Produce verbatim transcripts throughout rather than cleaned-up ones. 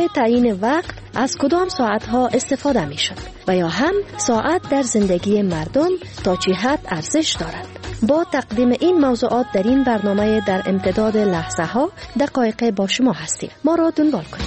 برای تعیین وقت از کدام ساعتها استفاده می شد و یا هم ساعت در زندگی مردم تا چه حد ارزش دارد. با تقدیم این موضوعات در این برنامه در امتداد لحظه ها دقایق با شما هستیم. ما را دنبال کنید.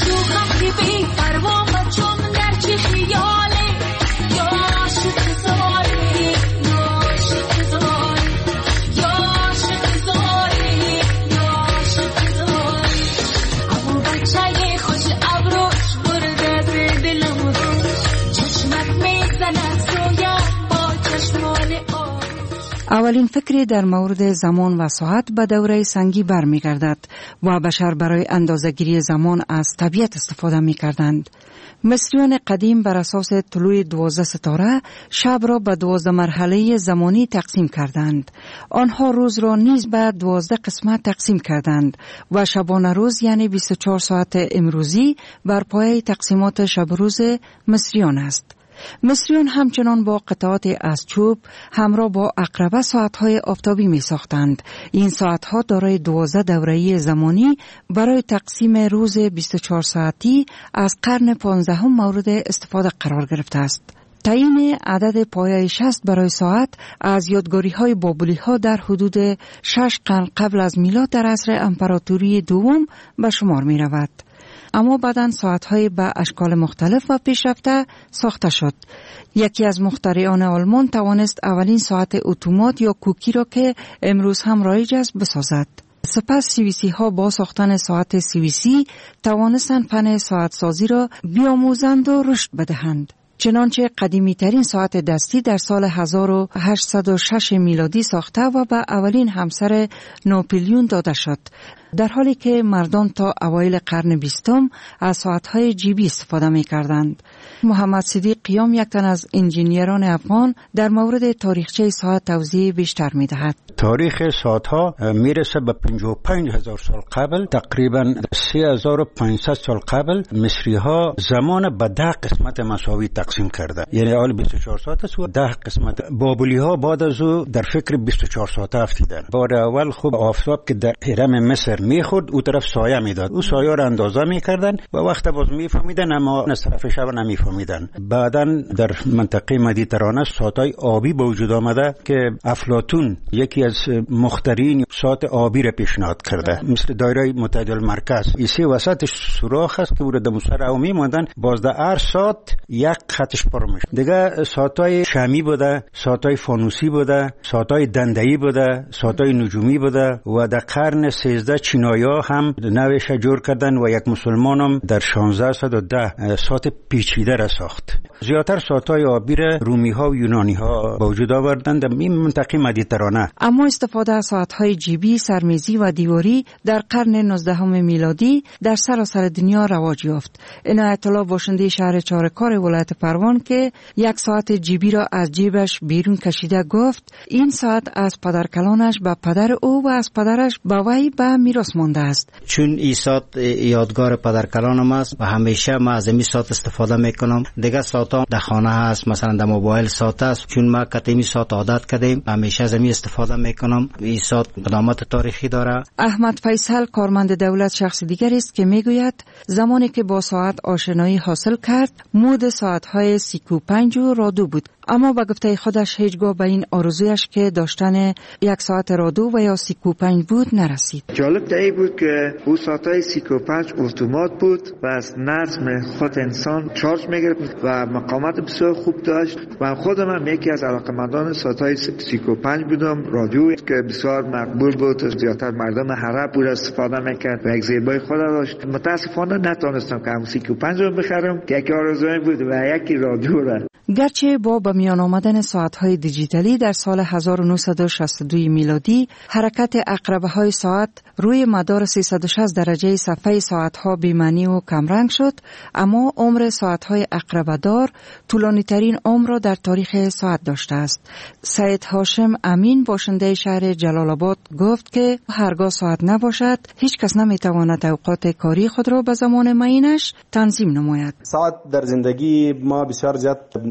اولین فکری در مورد زمان و ساعت به دوره سنگی برمیگردد و بشر برای اندازه‌گیری زمان از طبیعت استفاده می‌کردند. مصریان قدیم بر اساس طلوع دوازده ستاره شب را به دوازده مرحله زمانی تقسیم کردند. آنها روز را نیز به دوازده قسمت تقسیم کردند و شبانه روز یعنی بیست و چهار ساعت امروزی بر پایه تقسیمات شب روز مصریان است. مصریان همچنان با قطعات از چوب همراه با عقربه ساعتهای آفتابی می ساختند. این ساعتها دارای دوازده دوره‌ای زمانی برای تقسیم روز بیست و چهار ساعتی از قرن پانزدهم مورد استفاده قرار گرفته است. تعیین عدد پایه شصت برای ساعت از یادگاری‌های بابلی‌ها در حدود شش قرن قبل از میلاد در عصر امپراتوری دوم به شمار می رود. اما بعداً ساعت‌های به اشکال مختلف و پیشرفته ساخته شد. یکی از مخترعان آلمان توانست اولین ساعت اتومات یا کوکی را که امروز هم رایج است بسازد. سپس سوئیسی ها با ساختن ساعت سوئیسی توانستند فن ساعت سازی را بیاموزند و رشد بدهند. چنانچه قدیمی ترین ساعت دستی در سال هزار و هشتصد و شش میلادی ساخته و به اولین همسر ناپلیون داده شد، در حالی که مردان تا اوایل قرن بیستم از ساعت‌های جیبی استفاده می‌کردند. محمد صدیق قیام، یک تن از انجینیران افغان، در مورد تاریخچه ساعت توضیح بیشتر می‌دهد. تاریخ ساعت‌ها میرسه به پنجاه و پنج هزار سال قبل، تقریباً سه هزار و پانصد سال قبل مصری‌ها زمان به ده قسمت مساوی تقسیم کرده، یعنی اول بیست و چهار ساعت است و ده قسمت. بابلی‌ها بعد از او در فکر بیست و چهار ساعته افتیدن. بار اول خوب آفتاب که در هرم مصر میخورد او طرف سایه میداد، او سایه را اندازه میکردن و وقت باز میفهمیدن اما از طرف شب نمیفهمیدن. بعداً در منطقه مدیترانه ساعت‌های آبی به وجود آمده که افلاطون یکی از مخترعین ساعت آبی را پیشنهاد کرده، مثل دایره متعادل مرکز. ایسی وسطش سوراخ است که او را در سر او میماندن، باز در هر ساعت یک خطش پر میشه. دیگه ساعت‌های شمی بوده، ساعت‌های فانوسی بوده، ساعت‌های دنده‌ای بوده، ساعت‌های نجومی بوده و در قرن سیزده چینایا هم نوش جور کردن و یک مسلمان هم در شانزده و ده ساعت پیچیده را ساخت. زیادتر ساعت‌های آبی را رومی‌ها و یونانی‌ها به وجود آوردند در این منطقه مدیترانه. اما استفاده از ساعت‌های جیبی، سرمیزی و دیواری در قرن نوزدهم میلادی در سراسر دنیا رواج یافت. عنایت الله باشنده شهر چارکار ولایت پروان که یک ساعت جیبی را از جیبش بیرون کشیده گفت این ساعت از پدرکلانش به پدر او و از پدرش به وی به میراث مانده است. چون این ساعت یادگار پدرکلانم است و همیشه ما از این ساعت استفاده میکنم. دیگه ساعت‌ها در خانه هست، مثلا در موبایل ساعت است، چون ما کتیمی ساعت عادت کردیم همیشه از این استفاده میکنم. این ساعت قدامت تاریخی داره. احمد فیصل کارمند دولت شخص دیگر است که میگوید زمانی که با ساعت آشنایی حاصل کرد مود ساعت‌های سیکو پنج و رادو بود، اما با گفته خودش هیچگاه به این آرزویش که داشتن یک ساعت رادو و یا سیکو پنج بود نرسید. جالب دایی بود که او ساعتای سیکو پنج اتومات بود و از نظم خود انسان چارج میگرفت و مقاومت بسیار خوب داشت و خودم هم یکی از علاقمندان ساعتای سیکو پنج بودم. رادیویی که بسیار مقبول بود، زیادتر مردم عرب بود استفاده میکرد و یک زیبایی خود داشت. متاسفانه نتونستم که هم سیکو پنج رو بخرم که یکی آرزویم بود و یکی رادیو را. گرچه با به میان آمدن ساعت‌های دیجیتالی در سال هزار و نهصد و شصت و دو میلادی حرکت عقربه‌های ساعت روی مدار سیصد و شصت درجه صفحه ساعت‌ها بی‌معنی و کمرنگ شد، اما عمر ساعت‌های عقربه‌دار طولانی‌ترین عمر را در تاریخ ساعت داشته است. سید هاشم امین باشنده شهر جلال آباد گفت که هرگاه ساعت نباشد هیچ کس نمی‌تواند اوقات کاری خود را به زمان معینش تنظیم نماید. ساعت در زندگی ما بسیار زیاد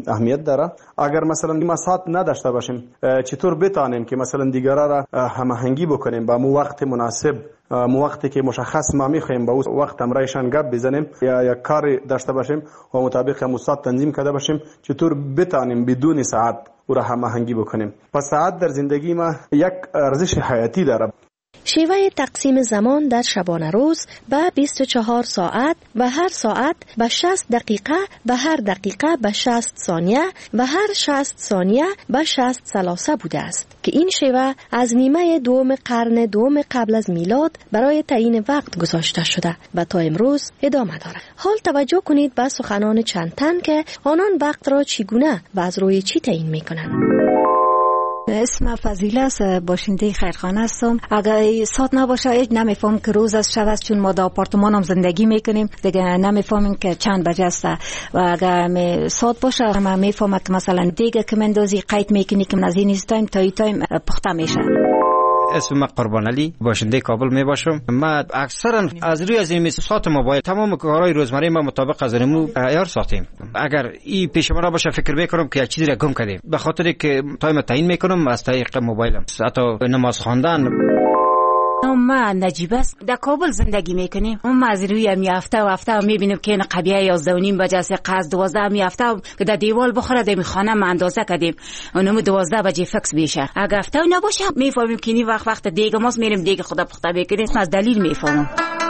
اهمیت داره. اگر مثلا ما ساعت نداشته باشیم چطور بتانیم که مثلا دیگران را هماهنگی بکنیم با مو وقت مناسب، مو وقتی که مشخص ما میخوایم با اون وقت همراهشان گپ بزنیم یا یک کار داشته باشیم و مطابق مو ساعت تنظیم کرده باشیم، چطور بتانیم بدون ساعت او را هماهنگی بکنیم. پس ساعت در زندگی ما یک ارزش حیاتی داره. شیوه تقسیم زمان در شبانه روز به بیست و چهار ساعت و هر ساعت به شصت دقیقه و هر دقیقه به شصت ثانیه و هر شصت ثانیه به شصت ثلاثه بوده است که این شیوه از نیمه دوم قرن دوم قبل از میلاد برای تعیین وقت گذاشته شده و تا امروز ادامه دارد. حال توجه کنید به سخنان چند تن که آنان وقت را چگونه و از روی چی تعیین میکنند. اسم فضیله است، باشنده خیرخانه هستم. اگر ساعت نباشه هیچ نمیفهم که روز از شب است، چون ما در آپارتمان هم زندگی میکنیم دیگه نمیفهمیم که چند بجه است. و اگر ساعت باشه ما میفهمم که مثلا دیگه که مندازی قید میکنی که از این تایم تا این تایم پخته میشه. اسم من قربان علی، باشنده کابل می باشم. ما اکثرا از روی از این ساعت موبایل تمام کارهای روزمره ما مطابق از اینمو عیار ساعتیم. اگر این پیش من باشه فکر میکنم که چیزی را گم کردیم، به خاطر که تایم تعیین میکنم از طریق موبایلم. حتی نماز خواندن. ما نجیب است در کابل زندگی میکنیم. ما از روی همی هفته و هفته میبینیم که این قبیه یازده و نیم بجه است، قصد دوازده همی هفته که در دیوال بخوره در خانه ما اندازه کردیم اونمو دوازده بجه فکس بیشه. اگر هفته نباشه میفهمیم که این وقت وقت دیگه ماست میریم دیگه خدا پخته بکنیم. از دلیل میفهمم.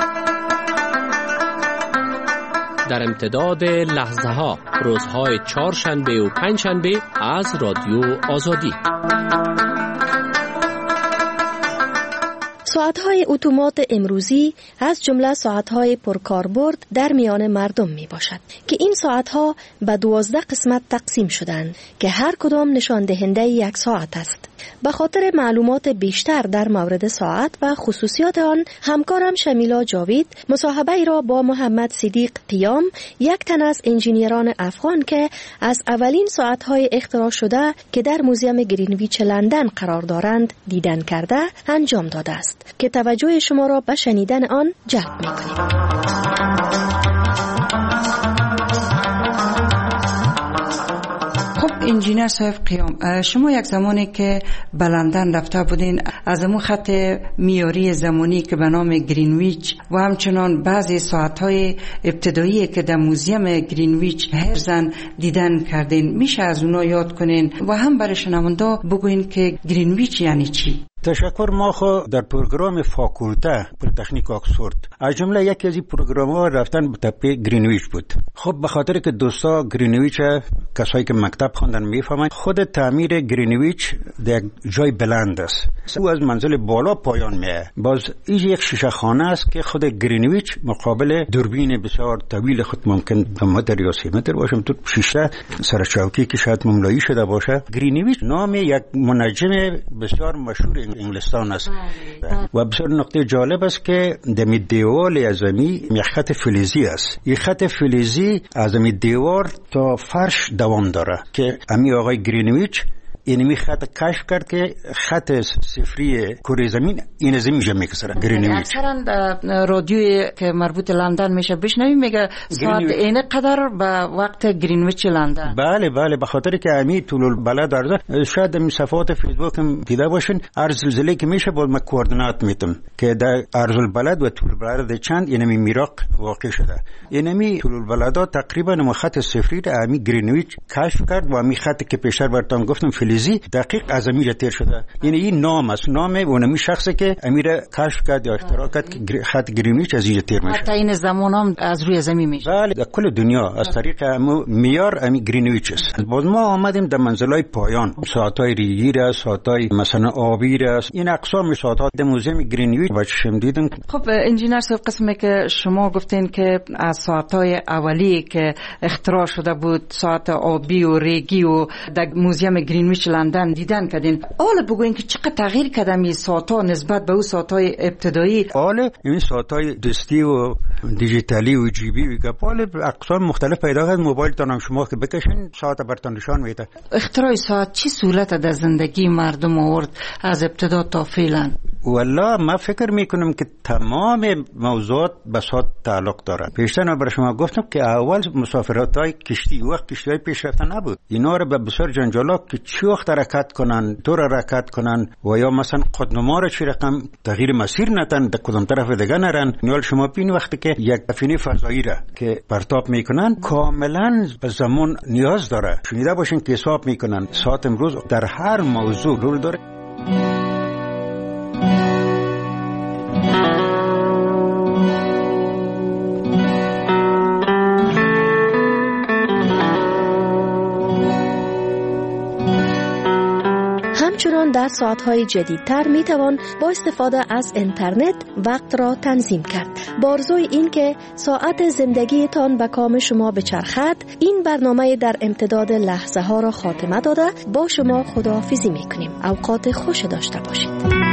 در امتداد لحظه ها روزهای چهارشنبه و پنجشنبه از رادیو آزادی. ساعت‌های اتومات امروزی از جمله ساعت‌های پرکاربرد در میان مردم می باشد که این ساعت‌ها به دوازده قسمت تقسیم شدند که هر کدام نشان دهنده یک ساعت است. به خاطر معلومات بیشتر در مورد ساعت و خصوصیات آن، همکارم شمیلا جاوید مصاحبه ای را با محمد صدیق قیام، یک تن از انجینیران افغان که از اولین ساعت‌های اختراع شده که در موزیم گرینویچ لندن قرار دارند دیدن کرده انجام داده است که توجه شما را به شنیدن آن جلب می‌کنیم. انجینر صاحب قیام، شما یک زمانی که به لندن رفته بودین، از امون خط میاری زمانی که به نام گرینویچ و همچنان بعضی ساعتهای ابتدایی که در موزیم گرینویچ هرزن دیدن کردین، میشه از اونا یاد کنین و هم برای شنونده بگوین که گرینویچ یعنی چی؟ تشکر. ما خو در پروگرام فاکولته پلیتکنیک آکسفورد از جمله یکی از این پروگرام‌ها رفتن به تپه گرینویچ بود. خب به خاطر که دوستا گرینویچ کسایی که مکتب خواندن میفهمن، خود تعمیر گرینویچ در جای بلند است، او از منزل بالا پایان میه. باز این یک شیشه خانه است که خود گرینویچ مقابل دوربین بسیار طویل خود ممکن دو متر یا سه متر باشه، تو شیشه سر چوکی که شاید مملایی شده باشه. گرینویچ نام یک منجم بسیار مشهور انگلستان است و بسیار نقطه جالب است که دمی دیوال از امی یک خط فلزی است. این خط فلزی از امی دیوار تا فرش دوام داره که امی آقای گرینویچ اینمی خط کشف کرد که خط صفری کره زمین این زمین میشه میگذره. گرینویچ اکثرا رادیویی که مربوط لندن میشه بشنویم میگه ساعت اینه قدر به وقت گرینویچ لندن. بله بله، به خاطر که امی طول البلد ارزه، شاید می صفحات فیسبوک هم دیده باشین، هر زلزله که میشه با ما کوردینات میتم که در عرض البلد و طول البلد چند اینمی میراق واقع شده. اینمی طول البلد تقریبا ما خط صفری را امی گرینویچ کشف کرد و امی خط که پیشتر براتون گفتم فلزی دقیق از امیر تیر شده. یعنی این نام است، نام اونمی شخصی که امیر کشف کرد یا اختراع کرد که خط گرینویچ از این تیر میشه. حتی این زمان هم از روی زمین میشه. بله، در کل دنیا از طریق میار امی گرینویچ است. باز ما آمدیم در منزلای پایان، ساعتای ریگی را، ساعتای مثلا آبی را، این اقسام ساعت‌ها در موزیم گرینویچ بچشم دیدم. خب انجینر صاحب، قسمی که شما گفتین که از ساعتای اولی که اختراع شده بود، ساعت آبی و ریگی و در موزیم گرینویچ گرینویچ لندن دیدن کردین. حالا بگوین که چقدر تغییر کردم این ساعت‌ها نسبت به اون ساعت‌های ابتدایی؟ حالا این ساعت‌های دستی و دیجیتالی و جیبی و گپال اقسام مختلف پیدا کرد. موبایل تان شما که بکشین ساعت براتون نشان میده. اختراع ساعت چی سهولت در زندگی مردم آورد از ابتدا تا فعلا؟ والله ما فکر میکنم که تمام موضوعات به ساعت تعلق دارد. پیشتر برای شما گفتم که اول مسافرت‌های کشتی وقت کشتی‌های پیشرفته نبود. اینا رو به بسیار جنجالات که چی وقت حرکت کنن، دور حرکت کنن و یا مثلا خودنما رو چی رقم تغییر مسیر ندن، در کدام طرف دیگه نرن. نوال شما ببین وقتی که یک سفینه فضایی را که پرتاب میکنن کاملا به زمان نیاز داره. شنیده باشین که حساب میکنن ساعت امروز در هر موضوع رول داره. همچنان در ساعت‌های جدیدتر می‌توان با استفاده از اینترنت وقت را تنظیم کرد. بارزوی این که ساعت زندگیتان به کام شما بچرخد، این برنامه در امتداد لحظه ها را خاتمه داده با شما خداحافظی می‌کنیم. اوقات خوش داشته باشید.